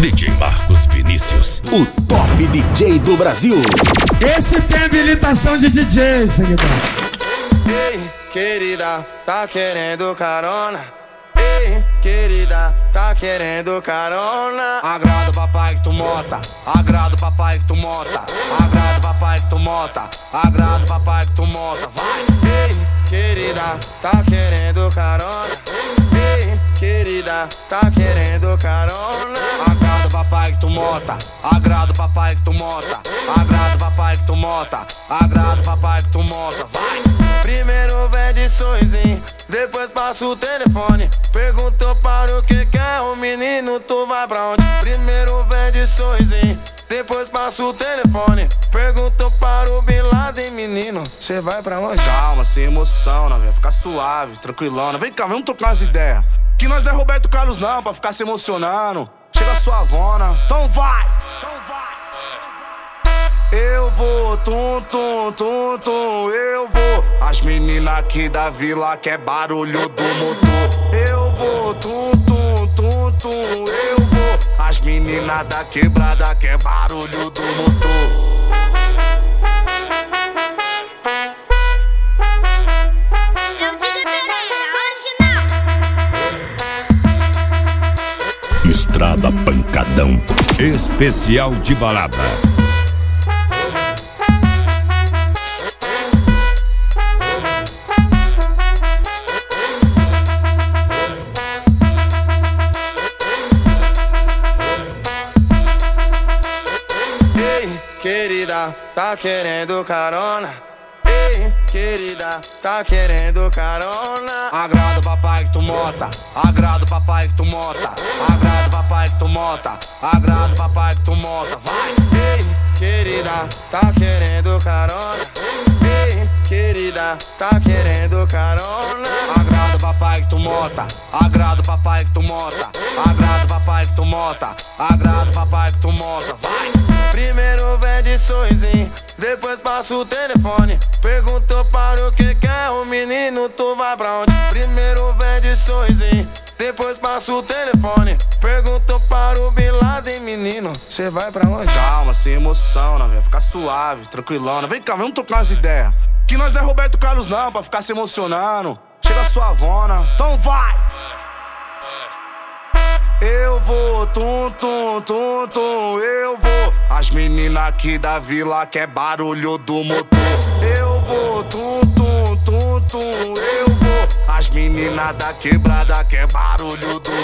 DJ Marcos Vinícius, o top DJ do Brasil. Esse tem habilitação de DJ, seguidor. Ei, querida, tá querendo carona? Ei, querida, tá querendo carona? Agrada o papai que tu mota, agrada o papai que tu mota, agrada o papai que tu mota, agrada o papai que tu mota, vai! Ei, querida, tá querendo carona? Ei, querida, tá querendo carona? Agrada o papai que tu mota, agrada o papai que tu mota, agrada o papai que tu mota, agrada o papai que tu mota, vai! Primeiro vende sonzinho, depois passa o telefone. Perguntou para o que quer o menino, tu vai pra onde? Primeiro vende sonzinho, depois passa o telefone. Perguntou para o Bin Laden, menino, cê vai pra onde? Calma, sem emoção, não, fica suave, tranquilona. Vem cá, vamos trocar umas ideias. Que nós não é Roberto Carlos não, pra ficar se emocionando. Chega suavona, então vai, então vai. Eu vou, tum, tum, tum, tum, eu vou. As meninas aqui da vila quer barulho do motor. Eu vou, tum, tum, tum, tum, eu vou. As meninas da quebrada quer barulho do motor. Estrada Pancadão, especial de balada. Querida, tá querendo carona? Ei, querida, tá querendo carona? Agrada o papai que tu mota, agrada o papai que tu mota, agrada o papai que tu mota, agrada o papai que tu mota, vai! Ei, querida, tá querendo carona? Ei, querida, tá querendo carona? Agrada o papai que tu mota, agrada o papai que tu mota, agrada o papai que tu mota, agrada o papai que tu mota, vai! Primeiro vende sonzinho, depois passa o telefone. Perguntou para o que quer o menino, tu vai pra onde? Primeiro vende sonzinho, depois passa o telefone. Perguntou para o Bin Laden, menino, cê vai pra onde? Calma, sem emoção, não, fica suave, tranquilona. Vem cá, vamos trocar umas ideias. Que nós não é Roberto Carlos não, pra ficar se emocionando. Chega suavona, então vai! Eu vou, tum, tum, tum, tum, eu vou. As meninas aqui da vila quer barulho do motor. Eu vou, tum, tum, tum, tum, eu vou. As meninas da quebrada quer barulho do